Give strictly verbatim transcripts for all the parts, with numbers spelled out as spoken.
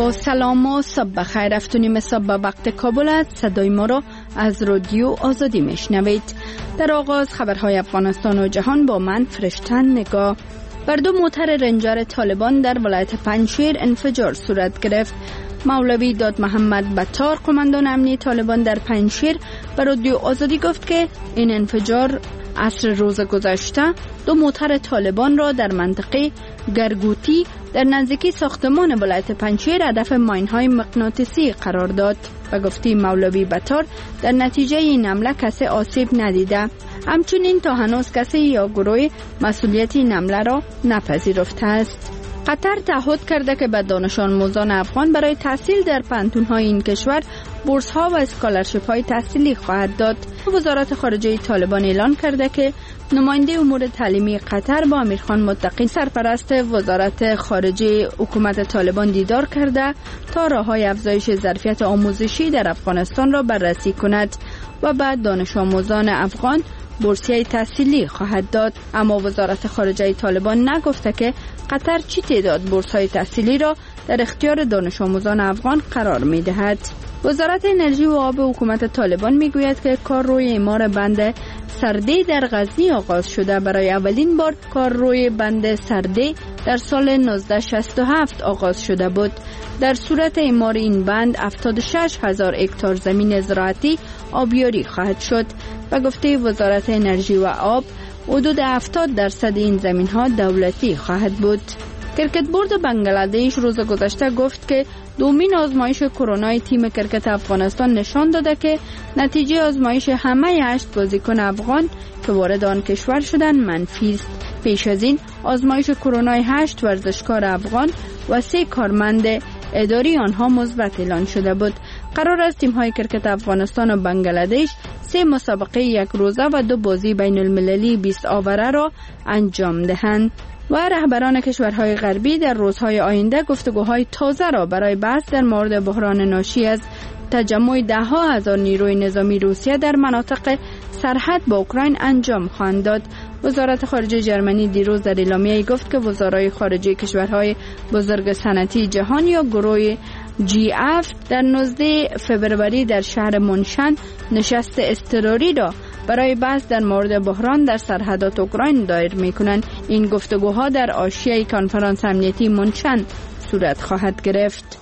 با سلام و صبح بخیر. افتونیم صبح وقت کابل است. صدای ما را از رادیو آزادی میشنوید. در آغاز خبرهای افغانستان و جهان با من فرشتن نگاه. بر دو موتر رنجر طالبان در ولایت پنجشیر انفجار صورت گرفت. مولوی داد محمد بطار قماندان امنی طالبان در پنجشیر به رادیو آزادی گفت که این انفجار عصر روز گذشته دو موتر طالبان را در منطقه گرگوتی در نزدیکی ساختمان ولایت پنجشیر هدف ماین‌های مغناطیسی قرار داد. و گفتی مولوی بطار در نتیجه این حمله کسی آسیب ندیده. همچنین تا هنوز کسی یا گروه مسئولیت این حمله را نپذیرفته است. قطر تعهد کرده که به دانش آموزان افغان برای تحصیل در پانتون‌های این کشور بورس‌ها و اسکالرشیپ‌های تحصیلی خواهد داد. وزارت خارجه طالبان اعلان کرده که نماینده امور تعلیمی قطر با امیرخان متقی سرپرست وزارت خارجه حکومت طالبان دیدار کرده تا راه‌های افزایش ظرفیت آموزشی در افغانستان را بررسی کند و بعد دانش آموزان افغان بورسیه تحصیلی خواهد داد. اما وزارت خارجه طالبان نگفته که قطر چی تعداد بورس‌های تحصیلی را در اختیار دانش آموزان افغان قرار می‌دهد. وزارت انرژی و آب حکومت طالبان میگوید که کار روی اعمار بند سرده در غزنی آغاز شده. برای اولین بار کار روی بند سرده در سال نوزده شصت و هفت آغاز شده بود. در صورت اعمار این بند هفتاد و شش هزار هکتار زمین زراعتی آبیاری خواهد شد. و گفته وزارت انرژی و آب حدود هفتاد درصد این زمین‌ها دولتی خواهد بود. کرکت بورد بنگلادش روز گذشته گفت که دومین آزمایش کرونای تیم کرکت افغانستان نشان داده که نتیجه آزمایش همه هشت بازیکن افغان که وارد آن کشور شدند منفی است. پیش از این آزمایش کرونای هشت ورزشکار افغان و سه کارمند اداری آنها مثبت اعلان شده بود. قرار است تیم‌های کرکت افغانستان و بنگلادش سه مسابقه یک روزه و دو بازی بین المللی بیست آوره را انجام دهند. و رهبران کشورهای غربی در روزهای آینده گفتگوهای تازه را برای بحث در مورد بحران ناشی از تجمع ده ها هزار نیروی نظامی روسیه در مناطق سرحد با اوکراین انجام خواهند داد. وزارت خارجه جرمنی دیروز در اعلامیه‌ای گفت که وزرای خارجه کشورهای بزرگ صنعتی جهان یا گروه جی هفت در نوزده فوریه در شهر منشن نشست اضطراری را برای بحث در مورد بحران در سرحدات اوکراین دایر می‌کنند. این گفتگوها در حاشیه کنفرانس امنیتی منشن صورت خواهد گرفت.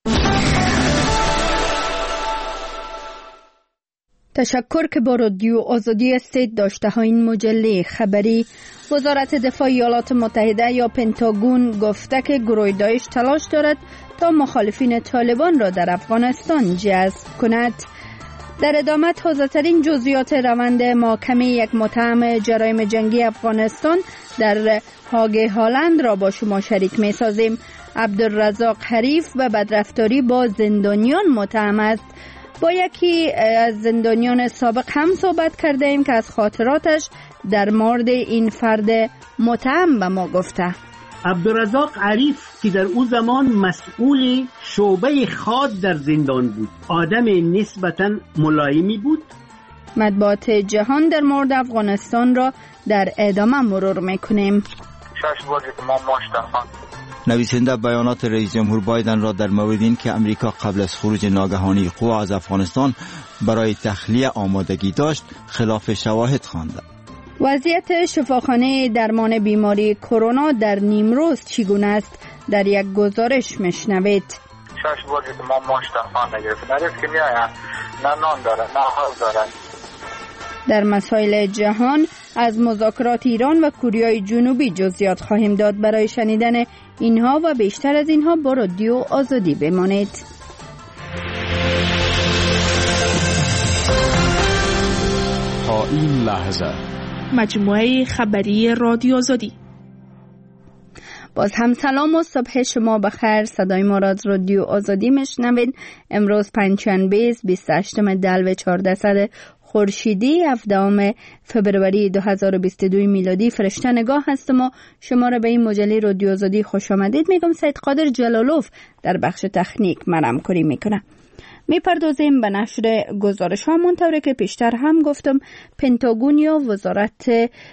تشکر که با رادیو آزادی هستید. داشته ها این مجله خبری. وزارت دفاع ایالات متحده یا پنتاگون گفته که گروه داعش تلاش دارد تا مخالفین طالبان را در افغانستان جذب کند. در ادامه تازه‌ترین جزئیات روند محاکمه یک متهم جرایم جنگی افغانستان در هاگ هالند را با شما شریک می‌سازیم. عبدالرزاق حریف و بدرفتاری با زندانیان متهم است. با یکی از زندانیان سابق هم صحبت کرده ایم که از خاطراتش در مورد این فرد متهم به ما گفته. عبدالرزاق عریف که در او زمان مسئول شعبه خاد در زندان بود، آدم نسبتاً ملایمی بود. مطبوعات جهان در مورد افغانستان را در ادامه مرور میکنیم. شش بازی که ما مشتاقم. نویسنده بیانات رئیس جمهور بایدن را در مورد این که امریکا قبل از خروج ناگهانی قوا از افغانستان برای تخلیه آمادگی داشت خلاف شواهد خوانده. وضعیت شفاخانه درمان بیماری کرونا در نیمروز چگونه است؟ در یک گزارش میشنوید. شش بازی که ما مشتاقم نگرفت. نرفت که میایم نه نان دارن نه حال دارن. در مسائل جهان از مذاکرات ایران و کره جنوبی جزئیات خواهیم داد. برای شنیدن اینها و بیشتر از اینها با رادیو آزادی بمانید. تا این لحظه مجموعه خبری رادیو آزادی. باز هم سلام و صبح شما بخیر. صدای ما را از رادیو آزادی میشنوید. امروز پنجشنبه بیست و هشتم دلو چهاردهصد خورشیدی هفدهم فوریه دو هزار و بیست و دو میلادی. فرشته نگاه هستم و شما را به این مجله رادیو آزادی خوش آمدید میگم. سید قادر جلالوف در بخش تکنیک من همکاری میکنه. میپردازیم به نشر گزارش ها. منطوری که پیشتر هم گفتم، پنتاگون یا وزارت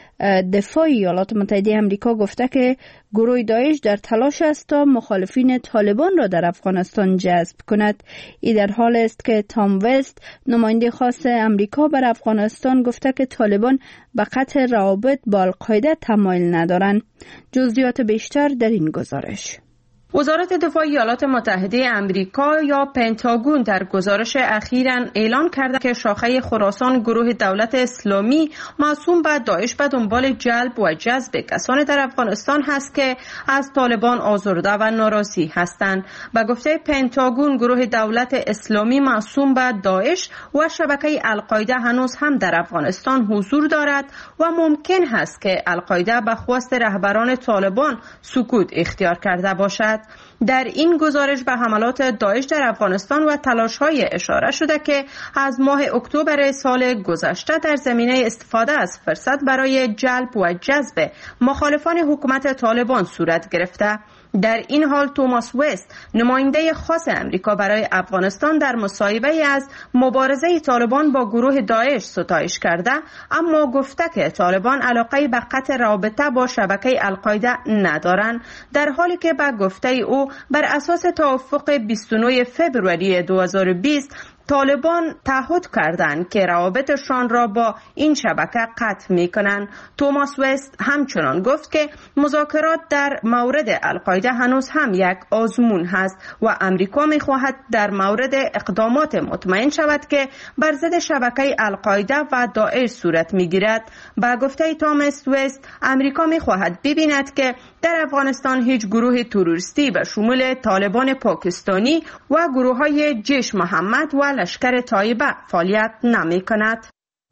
دفاع ایالات متحده آمریکا گفته که گروه داعش در تلاش است تا مخالفین طالبان را در افغانستان جذب کند. این در حال است که تام وست، نماینده خاص آمریکا بر افغانستان، گفته که طالبان به قطع روابط با القاعده تمایل ندارند. جزئیات بیشتر در این گزارش. وزارت دفاع ایالات متحده آمریکا یا پنتاگون در گزارش اخیراً اعلان کرده که شاخه خراسان گروه دولت اسلامی معصوم به داعش به دنبال جلب و جذب کسان در افغانستان هست که از طالبان آزرده و ناراضی هستند. به گفته پنتاگون، گروه دولت اسلامی معصوم به داعش و شبکه القاعده هنوز هم در افغانستان حضور دارد و ممکن هست که القاعده به خواست رهبران طالبان سکوت اختیار کرده باشد. در این گزارش به حملات داعش در افغانستان و تلاش‌های اشاره شده که از ماه اکتبر سال گذشته در زمینه استفاده از فرصت برای جلب و جذب مخالفان حکومت طالبان صورت گرفته. در این حال توماس وست، نماینده خاص امریکا برای افغانستان، در مصاحبه از مبارزه طالبان با گروه داعش ستایش کرده، اما گفته که طالبان علاقه به قطع رابطه با شبکه القاعده ندارند، در حالی که به گفته او بر اساس توافق بیست و نه فوریه دو هزار و بیست طالبان تعهد کردند که روابطشان را با این شبکه قطع می‌کنند. توماس وست همچنان گفت که مذاکرات در مورد القاعده هنوز هم یک آزمون هست و امریکا می‌خواهد در مورد اقدامات مطمئن شود که بر ضد شبکه القاعده و داعش صورت می‌گیرد. با گفته توماس وست، امریکا می‌خواهد ببیند که در افغانستان هیچ گروه تروریستی به شمول طالبان پاکستانی و گروه‌های جیش محمد و لشکر طایبه فعالیت نمی کند.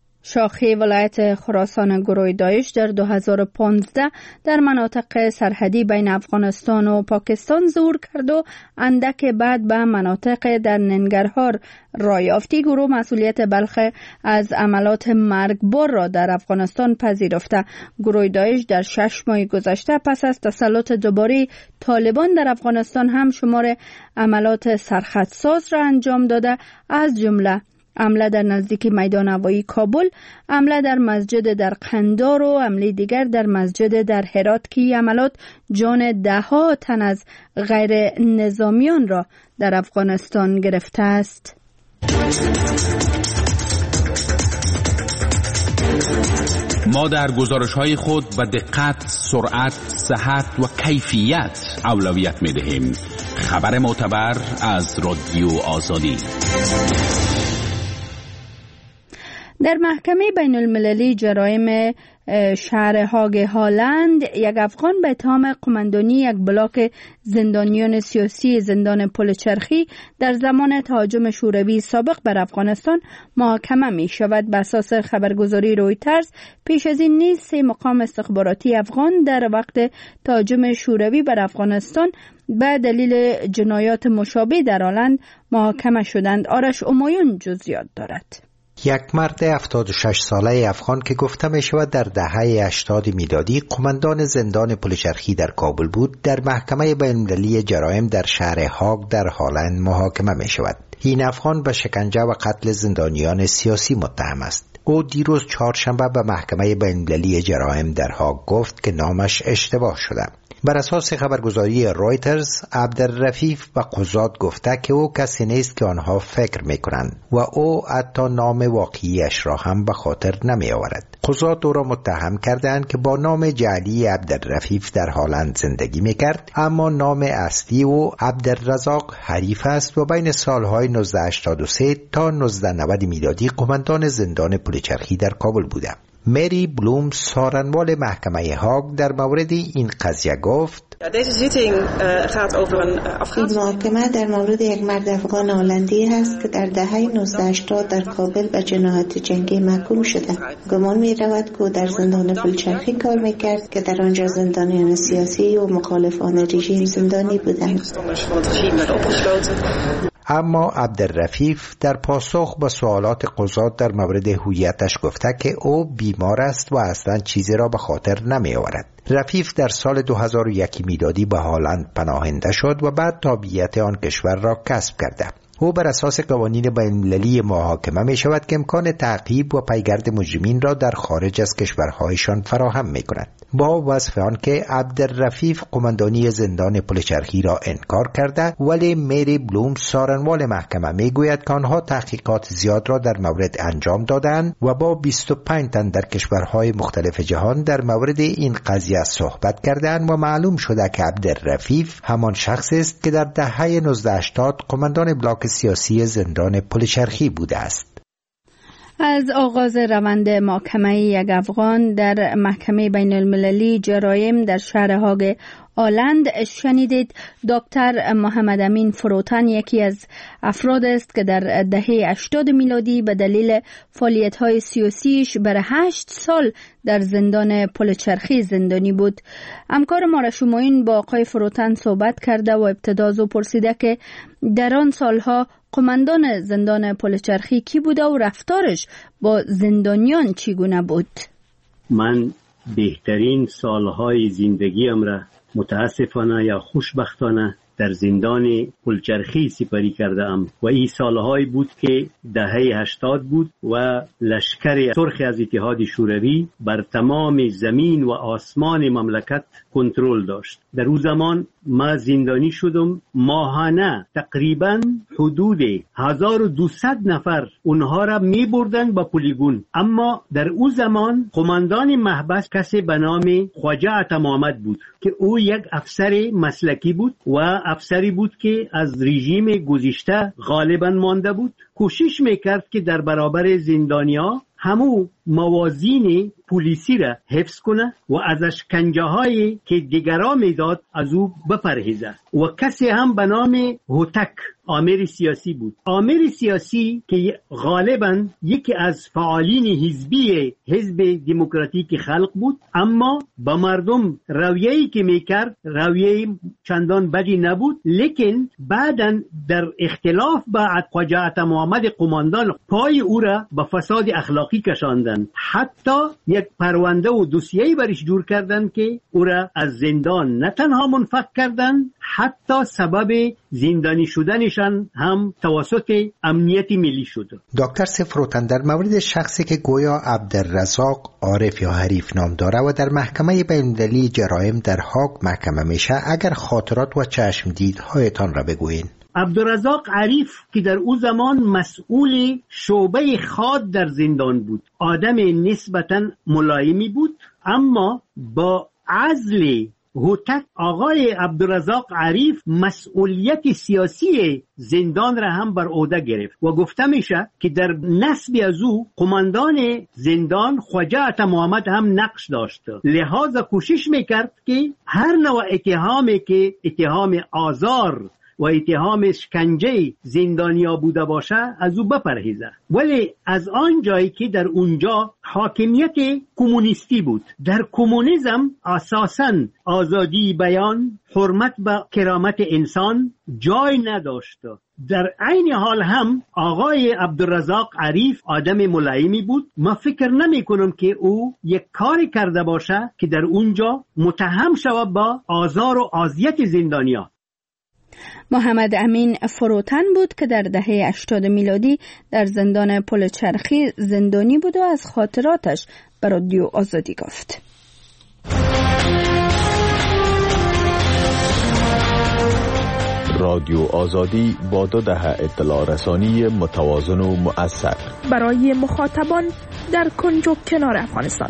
شاخه ولایت خراسان گروه داعش در دو هزار و پانزده در مناطق سرحدی بین افغانستان و پاکستان ظهور کرد و اندک بعد به مناطق در ننگرهار راه یافت. گروه مسئولیت بلخ از عملات مرگبار را در افغانستان پذیرفته. گروه داعش در شش ماه گذشته پس از تسلط دوباره طالبان در افغانستان هم شمار عملات سرخطساز را انجام داده، از جمله حمله در نزدیک میدان هوایی کابل، حمله در مسجد در قندار و حمله دیگر در مسجد در هرات که عملات جان ده ها تن از غیر نظامیان را در افغانستان گرفته است. ما در گزارش‌های خود به دقت، سرعت، صحت و کیفیت اولویت می‌دهیم. خبر معتبر از رادیو آزادی. در محکمه بین المللی جرایم شهر هاگ هالند، یک افغان به اتهام قماندانی یک بلاک زندانیان سیاسی زندان پل چرخی در زمان تهاجم شوروی سابق بر افغانستان محاکمه می شود. بر اساس خبرگزاری رویترز، پیش از این نیز سه مقام استخباراتی افغان در وقت تهاجم شوروی بر افغانستان به دلیل جنایات مشابه در هالند محاکمه شدند. آرش امایون جزئیات دارد. یک مرد هفتاد و شش ساله افغان که گفته می شود در دهه هشتاد میلادی قماندان زندان پل چرخی در کابل بود، در محکمه بین المللی جرایم در شهر هاگ در هالند محاکمه می شود. این افغان به شکنجه و قتل زندانیان سیاسی متهم است. او دیروز چهارشنبه به محکمه بین المللی جرایم در هاگ گفت که نامش اشتباه شده. بر اساس خبرگزاری رویترز، عبدالرفیف به قضات گفته که او کسی نیست که آنها فکر میکنند و او حتی نام واقعیش را هم به خاطر نمی آورد. قضات او را متهم کردند که با نام جعلی عبدالرفیف در هالند زندگی میکرد، اما نام اصلی او عبدالرزاق حریف است و بین سالهای نوزده هشتاد و سه تا نوزده نود میلادی قماندان زندان پل چرخی در کابل بوده. مری بلوم، سارنوال محکمه هاگ، در مورد این قضیه گفت: این محاکمه در مورد یک مرد افغان هلندی است که در دهه نوزده هشتاد در کابل به جنایات جنگی محکوم شده. گمان می رود که در زندان پلچرخی کار می کرد که در آنجا زندانیان سیاسی و مخالفان رژیم زندانی بودند. اما عبدالرفیف در پاسخ به سوالات قضات در مورد هویتش گفته که او بیمار است و اصلا چیزی را به خاطر نمی آورد. رفیف در سال دو هزار و یک میلادی به هالند پناهنده شد و بعد تابعیت آن کشور را کسب کرده. او بر اساس قوانین بین‌المللی محاکمه می شود که امکان تعقیب و پیگرد مجرمین را در خارج از کشورهایشان فراهم می کند. با وصف آن که عبدالرفیف قماندانی زندان پلچرخی را انکار کرده، ولی میری بلوم سارنوال محکمه می گوید که آنها تحقیقات زیاد را در مورد انجام دادند و با بیست و پنج تن در کشورهای مختلف جهان در مورد این قضیه صحبت کردند و معلوم شده که عبدالرفیف همان شخص است که در دهه نوزده هشتاد قماندان بلاک سیاسی زندان پلچرخی بوده است. از آغاز روند محاکمه یک افغان در محکمه بین المللی جرایم در شهر هاگ آلند شنیدید. دکتر محمد امین فروتن یکی از افراد است که در دهه هشتاد میلادی به دلیل فعالیت‌های سیاسیش بر هشت سال در زندان پلچرخی زندانی بود. همکار ما رشوماین با آقای فروتن صحبت کرده و ابتدا از او پرسیده که در آن سالها قماندان زندان پلچرخی کی بوده و رفتارش با زندانیان چگونه بود؟ من بهترین سالهای زندگیم را متاسفانه یا خوشبختانه در زندان پلچرخی سپری کردم و این سالهایی بود که دهه هشتاد بود و لشکر سرخ از اتحاد شوروی بر تمام زمین و آسمان مملکت کنترل داشت. در اون زمان ما زندانی شدم. ماهانه تقریبا حدود هزار و دویست نفر اونها را می بردن با پلیگون. اما در اون زمان قماندان محبس کسی به نام خواجه عطا محمد بود که او یک افسر مسلکی بود و افسری بود که از رژیم گذشته غالبا مانده بود. کوشش میکرد که در برابر زندانیا همو موازین پلیسی را حفظ کنه و از اشکنجه هایی که دیگرا میداد از او بپرهیزه. و کسی هم به نام هوتک آمر سیاسی بود. آمر سیاسی که غالبا یکی از فعالین حزبی حزب دموکراتیک خلق بود، اما با مردم رویه‌ای که میکرد رویه چندان بدی نبود. لیکن بعداً در اختلاف با خواجه عطا محمد قماندان پای او را به فساد اخلاقی کشاندند. حتی یک پرونده و دوسیه‌ای برش جور کردند که او را از زندان نه تنها منفک کردند، حتی سبب زندانی شدنشان هم توسط امنیت ملی شد. دکتر سفروتن، در مورد شخصی که گویا عبدالرزاق عارف یا حریف نام داره و در محکمه بین‌المللی جرایم در هاگ محکمه میشه، اگر خاطرات و چشمدیدهایتان را بگوین. عبدالرزاق عریف که در او زمان مسئول شعبه خاد در زندان بود، آدم نسبتاً ملایمی بود، اما با عزل هوتک آقای عبدالرزاق عریف مسئولیت سیاسی زندان را هم بر عهده گرفت و گفته میشه که در نصب از او قماندان زندان خواجه عطا محمد هم نقش داشت. لحاظا کوشش میکرد که هر نوع اتهامی که اتهام آزار و اتهام شکنجه زندانیا بوده باشه از او بپرهیزه. ولی از آن جایی که در اونجا حاکمیت کمونیستی بود، در کمونیسم اساساً آزادی بیان، حرمت به کرامت انسان جای نداشت. در عین حال هم آقای عبدالرزاق عریف آدم ملایمی بود. ما فکر نمی کنم که او یک کاری کرده باشه که در اونجا متهم شود با آزار و اذیت زندانیا. محمد امین فروتن بود که در دهه هشتاد میلادی در زندان پلچرخی زندانی بود و از خاطراتش به رادیو آزادی گفت. رادیو آزادی با دو دهه اطلاع رسانی متوازن و مؤثر برای مخاطبان در کنج و کنار افغانستان.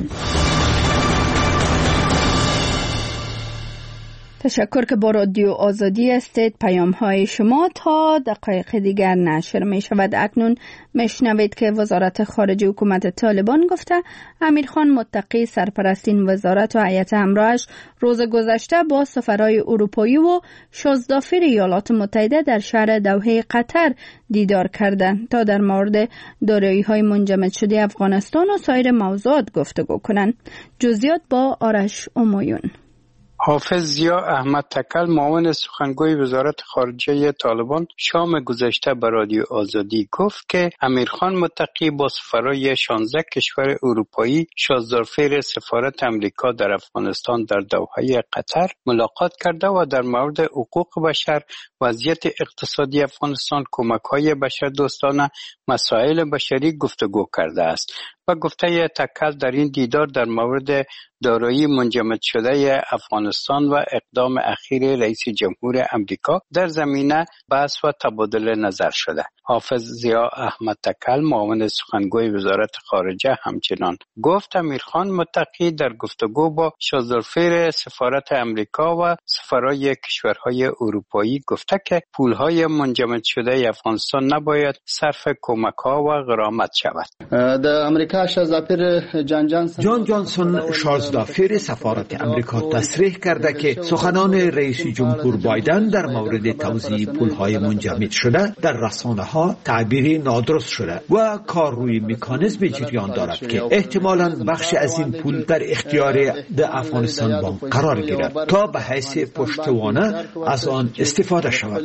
تشکر که با رادیو آزادی هستید. پیام های شما تا دقایق دیگر نشر می شود. اکنون میشنوید که وزارت خارجه حکومت طالبان گفته امیرخان متقی سرپرست این وزارت و هیئت همراهش روز گذشته با سفرای اروپایی و شازدافیر ایالات متحده در شهر دوحه قطر دیدار کردند تا در مورد دارایی های منجمد شده افغانستان و سایر موضوعات گفتگو کنند. جزئیات با آرش امایون. حافظ ضیا احمد تکل معاون سخنگوی وزارت خارجه طالبان شام گذشته به رادیو آزادی گفت که امیرخان متقی با سفرای شانزده کشور اروپایی شازدارفیر سفارت امریکا در افغانستان در دوحه قطر ملاقات کرده و در مورد حقوق بشر، وضعیت اقتصادی افغانستان، کمک‌های بشردوستانه، مسائل بشری گفتگو کرده است. و گفته تکل در این دیدار در مورد دارایی منجمد شده افغانستان و اقدام اخیر رئیس جمهور امریکا در زمینه بحث و تبادل نظر شده. حافظ ضیا احمد تکل معاون سخنگوی وزارت خارجه همچنان گفت امیرخان متقی در گفتگو با شازدارفیر سفارت امریکا و سفرای کشورهای اروپایی گفته که پولهای منجمد شده افغانستان نباید صرف کمک‌ها و غرامت شود. در امریکا شازدارفیر جان جانسون جان جانسون شازدارفیر سفارت امریکا تصریح کرده که سخنان رئیس جمهور بایدن در مورد توزیع پولهای منجمد شده در رسانه‌ها تعبیری نادرست شده و کار روی مکانیزم جریان دارد که احتمالاً بخش از این پول در اختیار ده افغانستان بانک قرار گیرد تا به حیث پشتوانه از آن استفاده شود.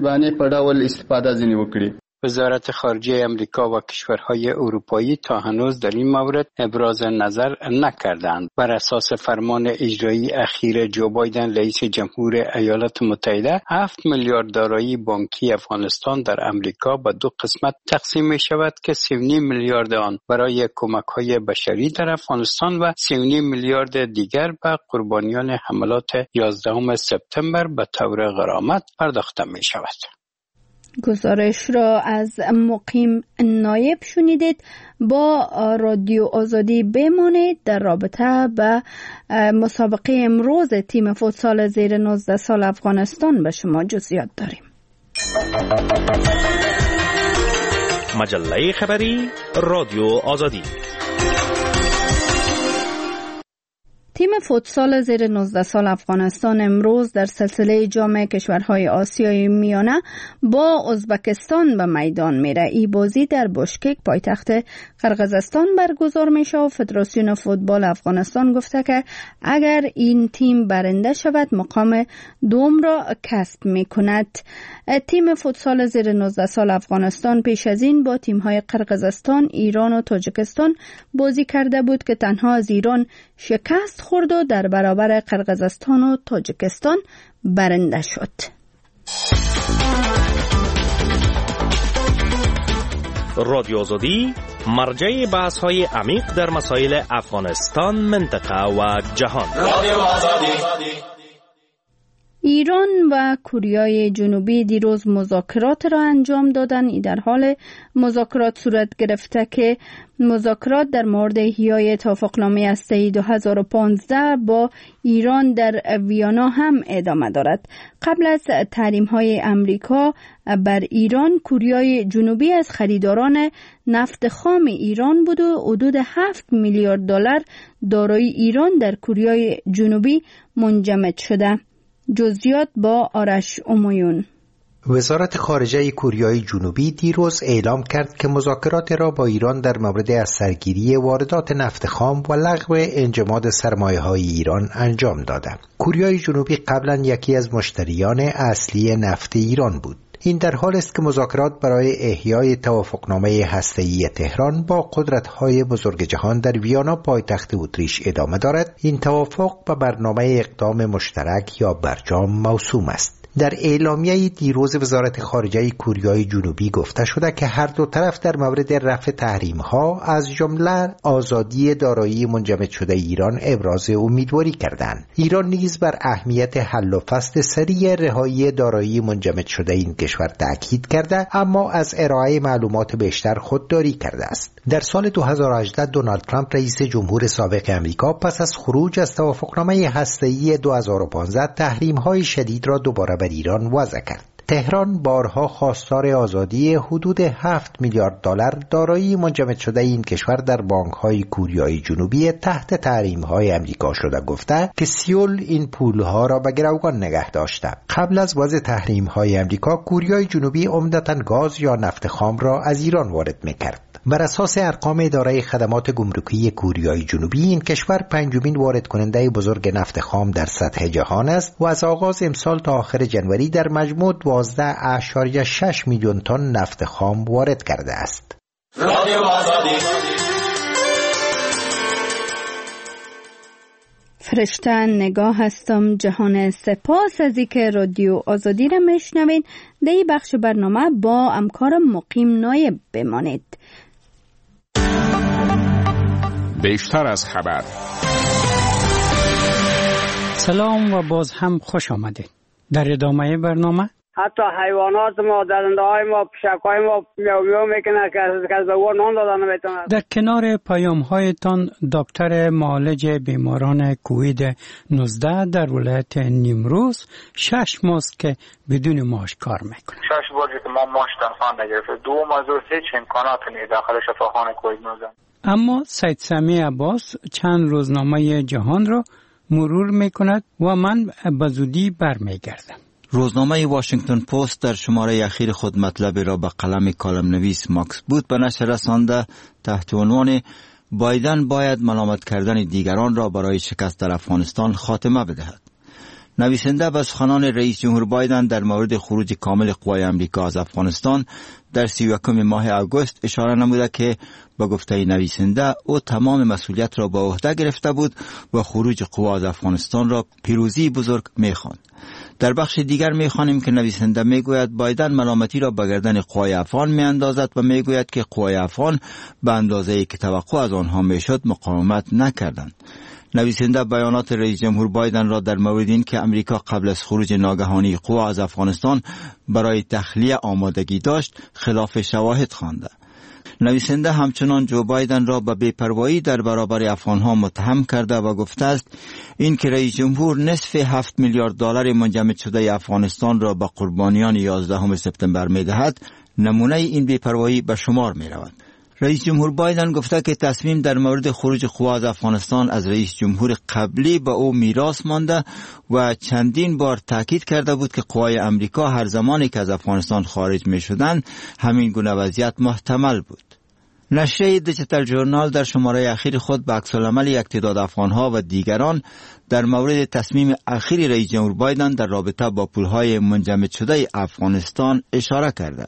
وزارت خارجه امریکا و کشورهای اروپایی تا هنوز در این مورد ابراز نظر نکردند. بر اساس فرمان اجرایی اخیر جو بایدن رئیس جمهور ایالات متحده، هفت میلیارد دارایی بانکی افغانستان در امریکا به دو قسمت تقسیم می شود که سی و نیم میلیارد آن برای کمک‌های بشری در افغانستان و سی و نیم میلیارد دیگر به قربانیان حملات یازدهم سپتامبر به طور غرامت پرداخته می شود. گزارش را از مقیم نایب شنیدید. با رادیو آزادی بمانید. در رابطه به مسابقه امروز تیم فوتسال زیر نوزده سال افغانستان به شما جزئیات داریم. مجله خبری رادیو آزادی. تیم فوتسال زیر نوزده سال افغانستان امروز در سلسله جام کشورهای آسیای میانه با ازبکستان به میدان میره. این بازی در بشکک پایتخت قرقیزستان برگزار میشه و فدراسیون فوتبال افغانستان گفته که اگر این تیم برنده شود مقام دوم را کسب میکند. تیم فوتسال زیر نوزده سال افغانستان پیش از این با تیم‌های قرقیزستان، ایران و تاجیکستان بازی کرده بود که تنها از ایران شکست خورد و در برابر قرقیزستان و تاجیکستان برنده شد. رادیو آزادی مرجع بحث‌های عمیق در مسائل افغانستان، منطقه و جهان. رادیو آزادی. ایران و کره جنوبی دیروز مذاکرات را انجام دادند. این در حال مذاکرات صورت گرفته که مذاکرات در مورد احیای توافقنامه هسته‌ای دو هزار و پانزده با ایران در ویانا هم ادامه دارد. قبل از تحریم‌های امریکا بر ایران، کره جنوبی از خریداران نفت خام ایران بود و حدود هفت میلیارد دلار دارایی ایران در کره جنوبی منجمد شده. جزئیات با آرش امویون. وزارت خارجه کره جنوبی دیروز اعلام کرد که مذاکرات را با ایران در مورد از سرگیری واردات نفت خام و لغو انجماد سرمایه‌های ایران انجام داده. کره جنوبی قبلا یکی از مشتریان اصلی نفت ایران بود. این در حال است که مذاکرات برای احیای توافقنامه هسته‌ای تهران با قدرت‌های بزرگ جهان در ویانا پایتخت اتریش ادامه دارد. این توافق به برنامه اقدام مشترک یا برجام موسوم است. در اعلامیه دیروز وزارت خارجه کره جنوبی گفته شده که هر دو طرف در مورد رفع تحریم‌ها از جمله آزادی دارایی منجمد شده ایران ابراز امیدواری کردند. ایران نیز بر اهمیت حل و فصل سریع رهایی دارایی منجمد شده این کشور تاکید کرده، اما از ارائه معلومات بیشتر خودداری کرده است. در سال دو هزار و هجده دونالد ترامپ رئیس جمهور سابق امریکا پس از خروج از توافقنامه هسته‌ای دو هزار و پانزده تحریم‌های شدید را دوباره بر ایران وضع کرد. تهران بارها خواستار آزادی حدود هفت میلیارد دلار دارایی منجمد شده این کشور در بانک‌های کوریای جنوبی تحت تحریم‌های امریکا شده گفته که سیول این پول‌ها را به گروگان نگه داشته. قبل از وضع تحریم‌های امریکا، کوریای جنوبی عمدتاً گاز یا نفت خام را از ایران وارد می‌کرد. بر اساس ارقام اداره خدمات گمرکی کوریای جنوبی، این کشور پنجمین وارد کننده بزرگ نفت خام در سطح جهان است و از آغاز امسال تا آخر جنوری در مجموع دوازده اشاریه شش میلیون تن نفت خام وارد کرده است. رادیو آزادی. فرشته نگاه هستم. جهان سپاس از اینکه رادیو آزادی را میشنوید. در این بخش برنامه با همکار مقیم نایب بمانید. بیشتر از خبر. سلام و باز هم خوش آمدید. در ادامه برنامه حتی حیوانات ما، درنده های ما، پشک های ما میو میو میکنه که از دوار نان دادن نمیتونه. در کنار پیام هایتان دکتر معالج بیماران کووید نوزده در ولایت نیمروز شش ماست که بدون معاش کار میکنه. شش بار که ما معاش تنخواه نگرفته، دو موضوع هیچ امکانات نیست داخل شفاخانه کووید نوزده. اما سید سمی عباس چند روزنامه جهان را مرور میکند و من به زودی برمیگردم. روزنامه واشنگتن پست در شماره اخیر خود مطلب را به قلم کالم نویس ماکس بوت به نشر رسانده تحت عنوان بایدن باید ملامت کردن دیگران را برای شکست در افغانستان خاتمه بدهد. نویسنده به سخنان رئیس جمهور بایدن در مورد خروج کامل قوای امریکا از افغانستان در سی و یکم ماه آگوست اشاره نموده که با گفته نویسنده او تمام مسئولیت را به عهده گرفته بود و خروج قوا از افغانستان را پیروزی بزرگ می‌خواند. در بخش دیگر می‌خوانیم که نویسنده میگوید بایدن ملامتی را به گردن قوای افغان میاندازد و میگوید که قوای افغان به اندازه‌ای که توقع از آنها میشد مقاومت نکردند. نویسنده بیانات رئیس جمهور بایدن را در مورد این که امریکا قبل از خروج ناگهانی قوا از افغانستان برای تخلیه آمادگی داشت خلاف شواهد خوانده. نویسنده همچنان جو بایدن را به بی‌پروایی در برابر افغانها متهم کرده و گفته است این که رئیس جمهور نصف هفت میلیارد دلار منجمد شده افغانستان را به قربانیان یازدهم سپتامبر می‌دهد نمونه این بی‌پروایی به شمار می‌رود. رئیس جمهور بایدن گفته که تصمیم در مورد خروج قوا از افغانستان از رئیس جمهور قبلی به او میراث مانده و چندین بار تاکید کرده بود که قوای امریکا هر زمانی که از افغانستان خارج می شدند همین گونه وضعیت محتمل بود. نشریه دیجیتال ژورنال در شماره اخیر خود به عکس‌العمل یک تعداد افغانها و دیگران در مورد تصمیم اخیر رئیس جمهور بایدن در رابطه با پولهای منجمد شده افغانستان اشاره کرده.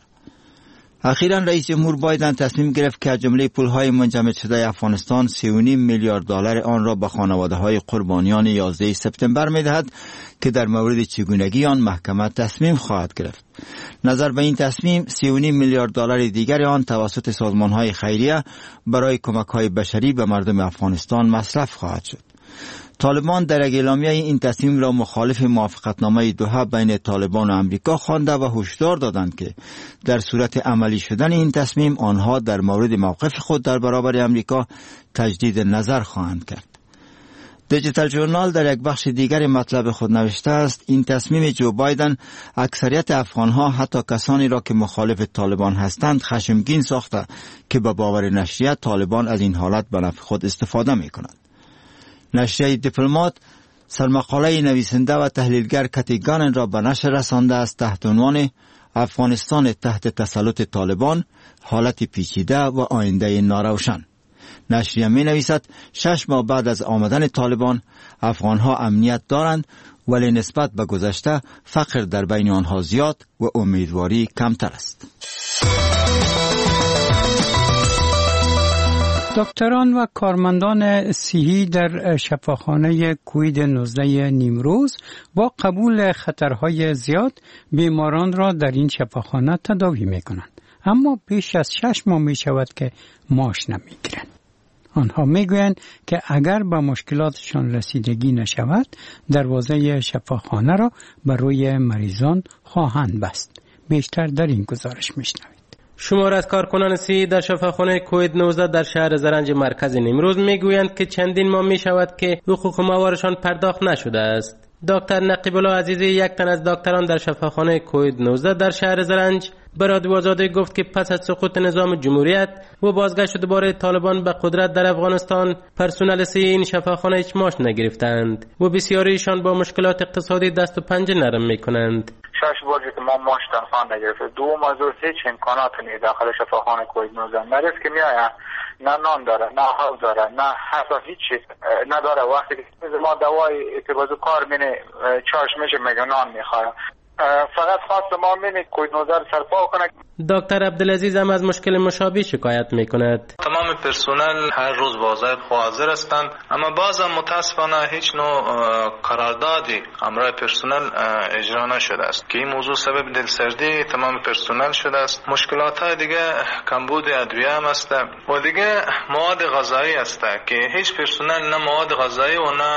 اخیراً رئیس جمهور بایدن تصمیم گرفت که از جمله پولهای منجمد شده افغانستان سی و نیم میلیارد دلار آن را به خانواده‌های قربانیان یازده سپتامبر می‌دهد که در مورد چگونگی آن محکمه تصمیم خواهد گرفت. نظر به این تصمیم سی و نیم میلیارد دلار دیگر آن توسط سازمان‌های خیریه برای کمک‌های بشری به مردم افغانستان مصرف خواهد شد. طالبان در اعلامیه این تصمیم را مخالف موافقتنامه دوحه بین طالبان و امریکا خوانده و هشدار دادند که در صورت عملی شدن این تصمیم آنها در مورد موقف خود در برابر امریکا تجدید نظر خواهند کرد. دیجیتال ژورنال در یک بخش دیگر مطلب خود نوشته است این تصمیم جو بایدن اکثریت افغانها حتی کسانی را که مخالف طالبان هستند خشمگین ساخته که به باور نشریه طالبان از این حالت به نفع خود استفاده می‌کنند. نشریه دیپلمات سرمقاله نویسنده و تحلیلگر کتی گانن را به نشر رسانده است تحت عنوان افغانستان تحت تسلط طالبان، حالت پیچیده و آینده ناروشن. نشریه می نویسد شش ماه بعد از آمدن طالبان افغانها امنیت دارند ولی نسبت به گذشته فقر در بین آنها زیاد و امیدواری کمتر است. دکتران و کارمندان صحی در شفاخانه کووید نوزده نیمروز با قبول خطرهای زیاد بیماران را در این شفاخانه تداوی می کنند. اما بیش از شش ماه می شود که معاش نمی گیرند. آنها می گویند که اگر به مشکلاتشان رسیدگی نشود دروازه شفاخانه را بر روی مریضان خواهند بست. بیشتر در این گزارش می شنوید. شمار از کارکنان صحی در شفاخانه کووید نوزده در شهر زرنج مرکز نیمروز میگویند که چندین ماه می شود که حقوق ماهوارشان پرداخت نشده است. دکتر نقیب الله عزیزی، یک تن از دکتران در شفاخانه کووید نوزده در شهر زرنج، به رادیو آزادی گفت که پس از سقوط نظام جمهوریت و بازگشت دوباره طالبان به قدرت در افغانستان، پرسنل سی این شفاخانه هیچ معاش نگرفتند و بسیاریشان با مشکلات اقتصادی دست و پنجه نرم میکنند. شش بار که ما معاش تنخواه نگرفته، دو موضوع هیچ امکانات نیست داخل شفاخانه کووید نوزده. مریض که میآید نه نان داره، نه حال داره، نه حتی هیچ چیز نداره. وقتی که ما دوای اتبازو کار مینه چارش میشه میگه نان میخواه. فقط خواست ما مینه کووید نوزده سرپا کنه. دکتر عبدالعزیز هم از مشکل مشابه شکایت میکند. تمام پرسنل هر روز واظب حاضر هستند، اما بعضا متاسفانه هیچ نوع قراردادی امرای پرسنل اجرا نشده است که این موضوع سبب دلسردی تمام پرسنل شده است. مشکلات های دیگه کمبود ادویه هم است و دیگه مواد غذایی است که هیچ پرسنل نه مواد غذایی و نه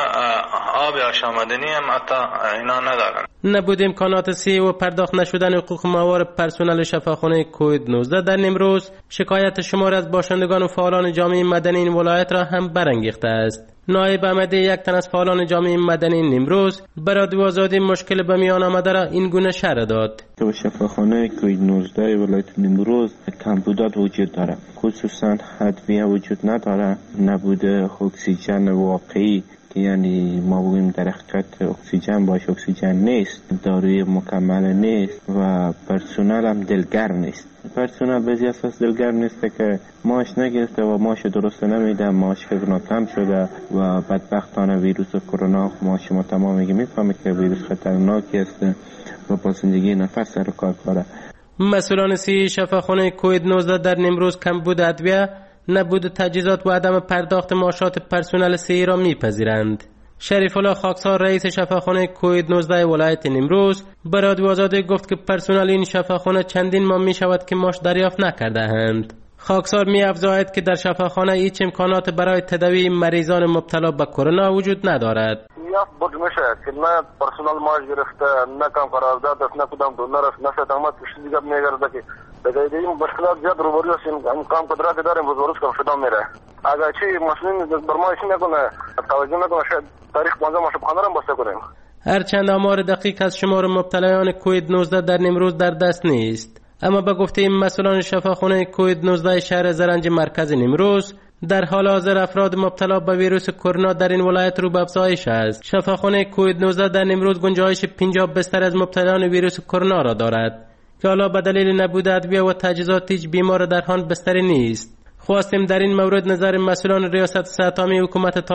آب آشامیدنی هم حتی اینا ندارند. نبود امکانات سی و پرداخت نشدن حقوق ماور پرسنل شفاخانه کووید نوزده در نیمروز شکایت شمار از باشندگان و فعالان جامعه مدنی این ولایت را هم برانگیخته است. نایب احمدی، یک تن از فعالان جامعه مدنی نیمروز، به رادیو آزادی مشکل به میان آمده را این گونه شرح داد. در شفاخانه کووید نوزده ولایت نیمروز کمبودات وجود دارد، خصوصا ادویه وجود نداره، نبود اکسیژن واقعی، یعنی ما بگوییم در حقیقت اکسیژن باش اکسیژن نیست، داروی مکمل نیست و پرسنل هم دلگر نیست. پرسنل به اساس دلگر نیست که ماش نگرفته و ماش درست نمیده، ماش خزنا کم شده و بدبختانه ویروس کرونا، ما شما تمام میگه میفهمه که ویروس خطرناکی است و با زندگی نفس سر کار کاره. مسئولان سی شفاخانه کووید نوزده در نیمروز کمبود ادویه، نبود تجهیزات و عدم پرداخت معاشات پرسنل سی را میپذیرند. شریف الله خاکسار، رئیس شفاخانه کووید نوزده ولایت نیمروز، به رادیو آزادی گفت که پرسنل این شفاخانه چندین ماه می شود که معاش دریافت نکرده اند. خاکسار می افزاید که در شفاخانه هیچ امکانات برای تداوی مریضان مبتلا به کرونا وجود ندارد. یا بود میشه که نه پرسنل معاش گرفته، نه کم قرارداد است، نه کدام دلار است، نه خدمات دیگه میگرده که دیگه این مشکلات زیاد روبرو هستیم. کام قدرت داریم روز کم شده میره. اگر چی مسئولین برمایش نکنه، توجه نکنه، شاید تاریخ پانزده ماه شبخانه را بسته کنیم. هرچند آمار دقیق از شمار مبتلایان کووید نوزده در نیمروز در دست نیست، اما به گفته مسئولان شفاخانه کووید نوزده شهر زرنج مرکز نیمروز، در حال حاضر افراد مبتلا به ویروس کرونا در این ولایت رو به افزایش است. شفاخانه کووید نوزده در نیمروز گنجایش پنجاه بستر از مبتلایان ویروس کرونا را دارد که حالا به دلیل نبود ادویه و تجهیزات هیچ بیمار در آن بستری نیست. خواستیم در این مورد نظر مسئولان ریاست صحت عامه حکومت